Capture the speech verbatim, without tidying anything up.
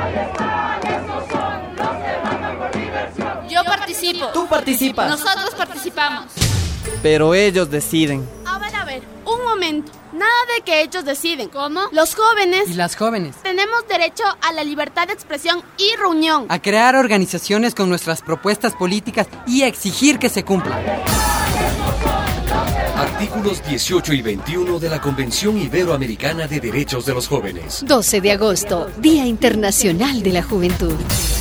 Yo participo. Tú participas. Nosotros participamos. Pero ellos deciden. A ver, a ver, un momento. Nada de que ellos deciden. ¿Cómo? Los jóvenes... ¿Y las jóvenes? Tenemos derecho a la libertad de expresión y reunión. A crear organizaciones con nuestras propuestas políticas y a exigir que se cumplan. Artículos dieciocho y veintiuno de la Convención Iberoamericana de Derechos de los Jóvenes. doce de agosto, Día Internacional de la Juventud.